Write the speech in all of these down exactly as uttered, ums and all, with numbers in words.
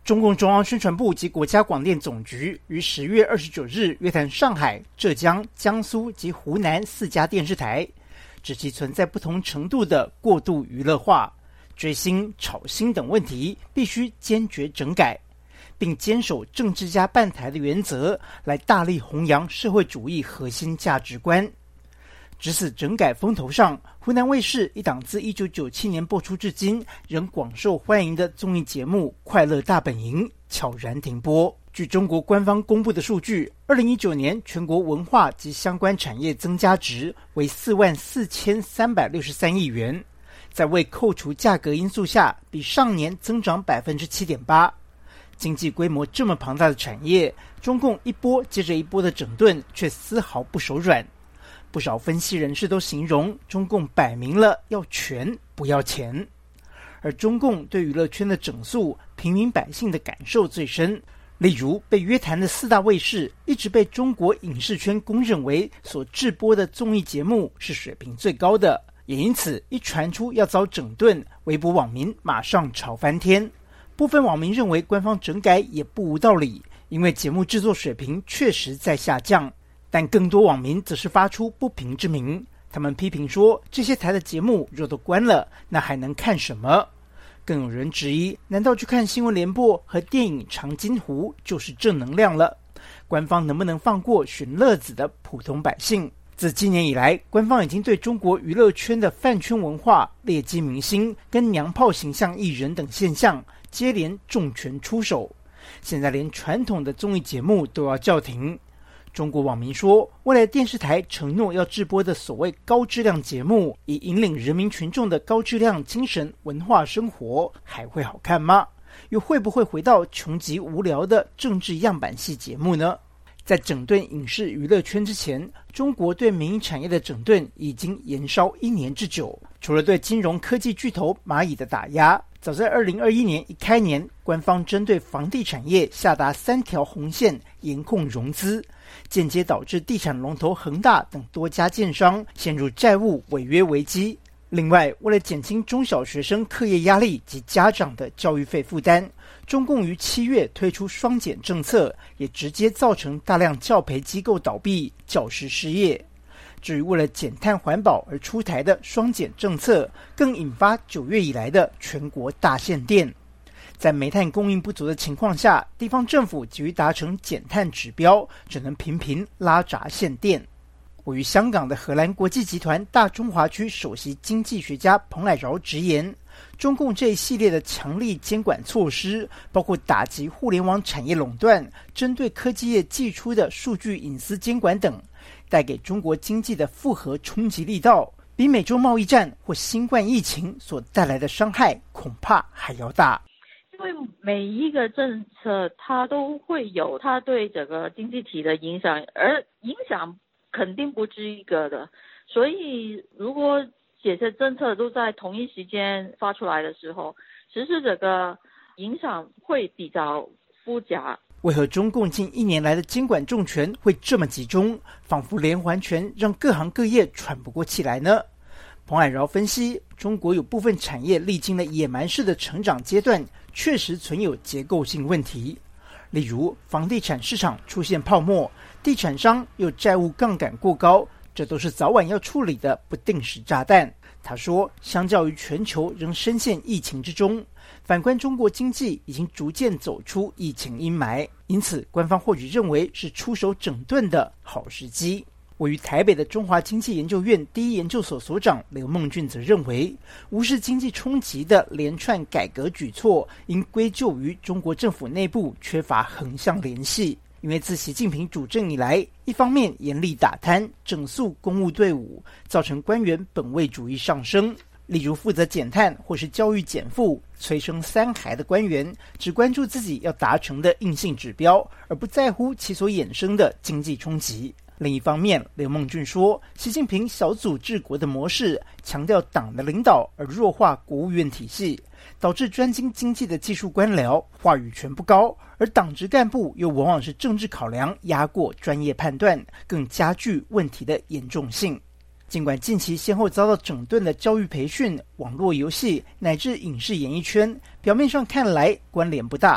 中共中央宣传部及国家广电总局于十月二十九日约谈上海、浙江、江苏及湖南四家电视台，指其存在不同程度的过度娱乐化、追星、炒星等问题，必须坚决整改，并坚守政治家办台的原则，来大力弘扬社会主义核心价值观。值此整改风头上，湖南卫视一档自一九九七年播出至今仍广受欢迎的综艺节目《快乐大本营》悄然停播。据中国官方公布的数据，二零一九年全国文化及相关产业增加值为四万四千三百六十三亿元，在未扣除价格因素下，比上年增长百分之七点八。经济规模这么庞大的产业，中共一波接着一波的整顿，却丝毫不手软。不少分析人士都形容，中共摆明了要权不要钱。而中共对娱乐圈的整肃，平民百姓的感受最深。例如被约谈的四大卫视，一直被中国影视圈公认为所制播的综艺节目是水平最高的，也因此一传出要遭整顿，微博网民马上吵翻天。部分网民认为官方整改也不无道理，因为节目制作水平确实在下降。但更多网民则是发出不平之鸣，他们批评说，这些台的节目若都关了，那还能看什么？更有人质疑，难道去看新闻联播和电影《长津湖》就是正能量了？官方能不能放过寻乐子的普通百姓？自今年以来，官方已经对中国娱乐圈的饭圈文化、劣迹明星跟娘炮形象艺人等现象接连重拳出手，现在连传统的综艺节目都要叫停。中国网民说，未来电视台承诺要制播的所谓高质量节目，以引领人民群众的高质量精神文化生活，还会好看吗？又会不会回到穷极无聊的政治样板戏节目呢？在整顿影视娱乐圈之前，中国对民营产业的整顿已经延烧一年之久。除了对金融科技巨头蚂蚁的打压，早在二零二一年一开年，官方针对房地产业下达三条红线，严控融资，间接导致地产龙头恒大等多家建商陷入债务违约危机。另外，为了减轻中小学生课业压力及家长的教育费负担，中共于七月推出双减政策，也直接造成大量教培机构倒闭、教师失业。至于为了减碳环保而出台的双减政策，更引发九月以来的全国大限电。在煤炭供应不足的情况下，地方政府急于达成减碳指标，只能频频拉闸限电。位于香港的荷兰国际集团大中华区首席经济学家彭蔼饶直言，中共这一系列的强力监管措施，包括打击互联网产业垄断、针对科技业寄出的数据隐私监管等，带给中国经济的复合冲击力道，比美洲贸易战或新冠疫情所带来的伤害恐怕还要大。 因为每一个政策它都会有它对整个经济体的影响，而影响肯定不止一个的，所以如果这些政策都在同一时间发出来的时候，其实这个影响会比较复杂。 为何中共近一年来的监管重拳会这么集中，仿佛连环拳让各行各业喘不过气来呢？彭蔼饶分析，中国有部分产业历经了野蛮式的成长阶段，确实存有结构性问题。例如房地产市场出现泡沫，地产商又债务杠杆过高，这都是早晚要处理的不定时炸弹。他说，相较于全球仍深陷疫情之中，反观中国经济已经逐渐走出疫情阴霾，因此官方或许认为是出手整顿的好时机。位于台北的中华经济研究院第一研究所所长刘孟俊则认为，无视经济冲击的连串改革举措，应归咎于中国政府内部缺乏横向联系。因为自习近平主政以来，一方面严厉打贪整肃公务队伍，造成官员本位主义上升，例如负责减碳或是教育减负、催生三孩的官员，只关注自己要达成的硬性指标，而不在乎其所衍生的经济冲击。另一方面，刘孟俊说，习近平小组治国的模式强调党的领导，而弱化国务院体系，导致专精经济的技术官僚话语权不高，而党职干部又往往是政治考量压过专业判断，更加剧问题的严重性。尽管近期先后遭到整顿的教育培训、网络游戏乃至影视演艺圈，表面上看来关联不大，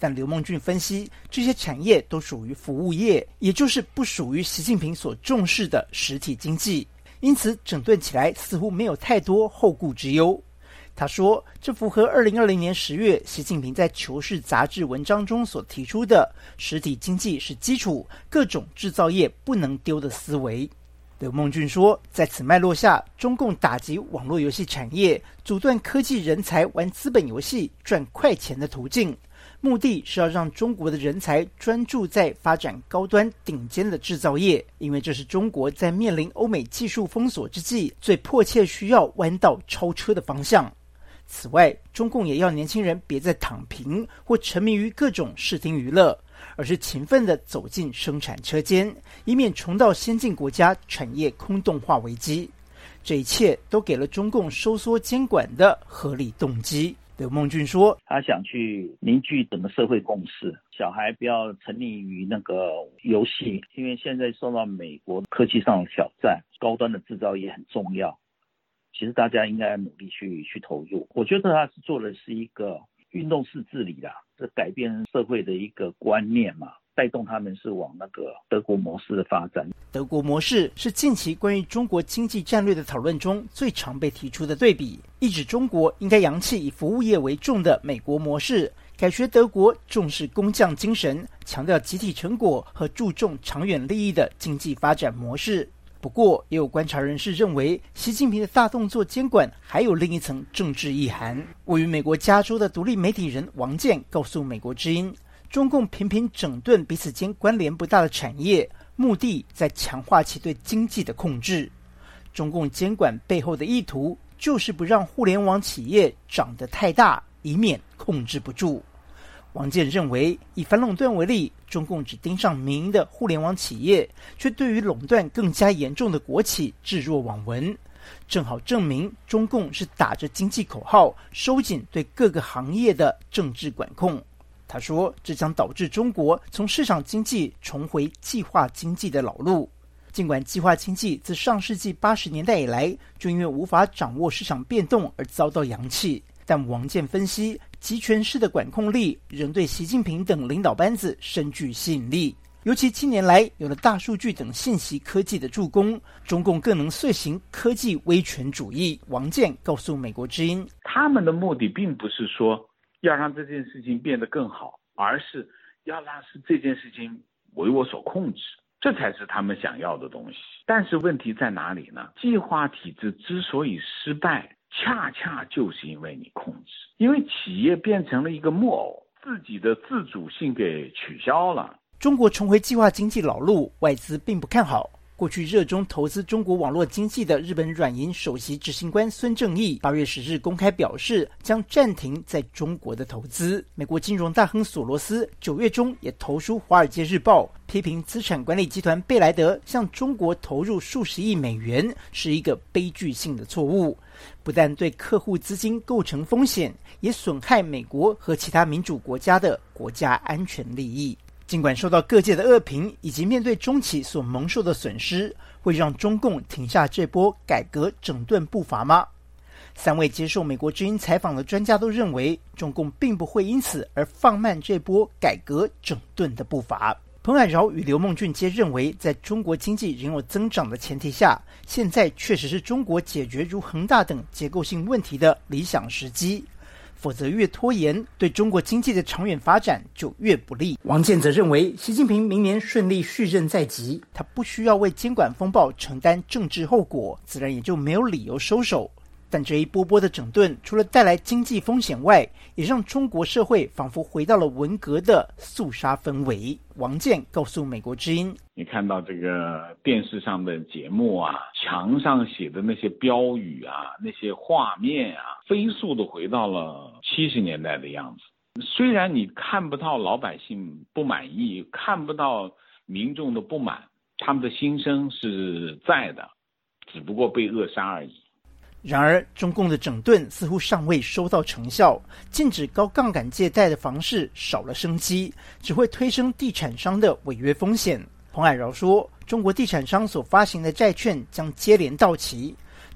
但刘梦俊分析，这些产业都属于服务业，也就是不属于习近平所重视的实体经济，因此整顿起来似乎没有太多后顾之忧。他说，这符合二零二零年十月习近平在《求是》杂志文章中所提出的实体经济是基础，各种制造业不能丢的思维。刘梦俊说，在此脉络下，中共打击网络游戏产业，阻断科技人才玩资本游戏赚快钱的途径，目的是要让中国的人才专注在发展高端顶尖的制造业，因为这是中国在面临欧美技术封锁之际最迫切需要弯道超车的方向。此外，中共也要年轻人别再躺平或沉迷于各种视听娱乐，而是勤奋地走进生产车间，以免重蹈先进国家产业空洞化危机。这一切都给了中共收缩监管的合理动机。刘梦俊说， 他想去凝聚整个社会共识，小孩不要沉溺于那个游戏，因为现在受到美国科技上的挑战，高端的制造业很重要，其实大家应该努力去去投入。我觉得他是做的是一个运动式治理啦，这改变社会的一个观念嘛，带动他们是往那个德国模式的发展。 德国模式是近期关于中国经济战略的讨论中最常被提出的对比，意指中国应该扬弃以服务业为重的美国模式，改学德国重视工匠精神，强调集体成果和注重长远利益的经济发展模式。不过，也有观察人士认为，习近平的大动作监管还有另一层政治意涵。位于美国加州的独立媒体人王健告诉美国之音，中共频频整顿彼此间关联不大的产业，目的在强化其对经济的控制。中共监管背后的意图，就是不让互联网企业长得太大，以免控制不住。王健认为，以反垄断为例，中共只盯上民营的互联网企业，却对于垄断更加严重的国企置若罔闻，正好证明中共是打着经济口号，收紧对各个行业的政治管控。他说，这将导致中国从市场经济重回计划经济的老路。尽管计划经济自上世纪八十年代以来，就因为无法掌握市场变动而遭到扬弃，但王健分析，集权式的管控力仍对习近平等领导班子深具吸引力。尤其近年来有了大数据等信息科技的助攻，中共更能遂行科技威权主义。王健告诉美国之音， 他们的目的并不是说要让这件事情变得更好，而是要让这件事情为我所控制，这才是他们想要的东西。但是问题在哪里呢？计划体制之所以失败，恰恰就是因为你控制，因为企业变成了一个木偶，自己的自主性给取消了。 中国重回计划经济老路，外资并不看好。过去热衷投资中国网络经济的日本软银首席执行官孙正义八月十日公开表示，将暂停在中国的投资。美国金融大亨索罗斯九月中也投书《华尔街日报》，批评资产管理集团贝莱德向中国投入数十亿美元是一个悲剧性的错误，不但对客户资金构成风险，也损害美国和其他民主国家的国家安全利益。尽管受到各界的恶评，以及面对中企所蒙受的损失，会让中共停下这波改革整顿步伐吗？三位接受美国之音采访的专家都认为，中共并不会因此而放慢这波改革整顿的步伐。彭海饶与刘梦俊皆认为，在中国经济仍有增长的前提下，现在确实是中国解决如恒大等结构性问题的理想时机。否则越拖延，对中国经济的长远发展就越不利。王健则认为，习近平明年顺利续任在即，他不需要为监管风暴承担政治后果，自然也就没有理由收手。但这一波波的整顿，除了带来经济风险外，也让中国社会仿佛回到了文革的肃杀氛围。王健告诉美国之音， 你看到这个电视上的节目啊，墙上写的那些标语啊，那些画面啊，飞速的回到了七十年代的样子。虽然你看不到老百姓不满意，看不到民众的不满，他们的心声是在的，只不过被扼杀而已。 然而，中共的整顿似乎尚未收到成效，禁止高杠杆借贷的方式少了生机，只会推升地产商的违约风险。彭海饶说，中国地产商所发行的债券将接连到期，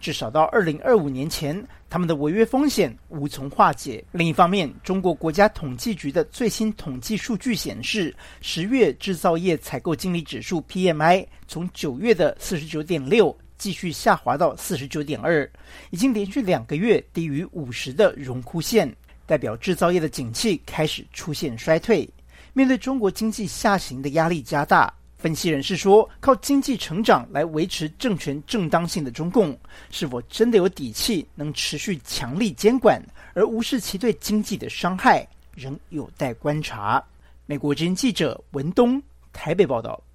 至少到二零二五年前，他们的违约风险无从化解。另一方面，中国国家统计局的最新统计数据显示，十月制造业采购经理指数 P M I 从九月的 四十九点六 继续下滑到 四十九点二， 已经连续两个月低于五十的荣枯线，代表制造业的景气开始出现衰退。面对中国经济下行的压力加大，分析人士说，靠经济成长来维持政权正当性的中共，是否真的有底气能持续强力监管，而无视其对经济的伤害，仍有待观察。美国之音记者文东台北报道。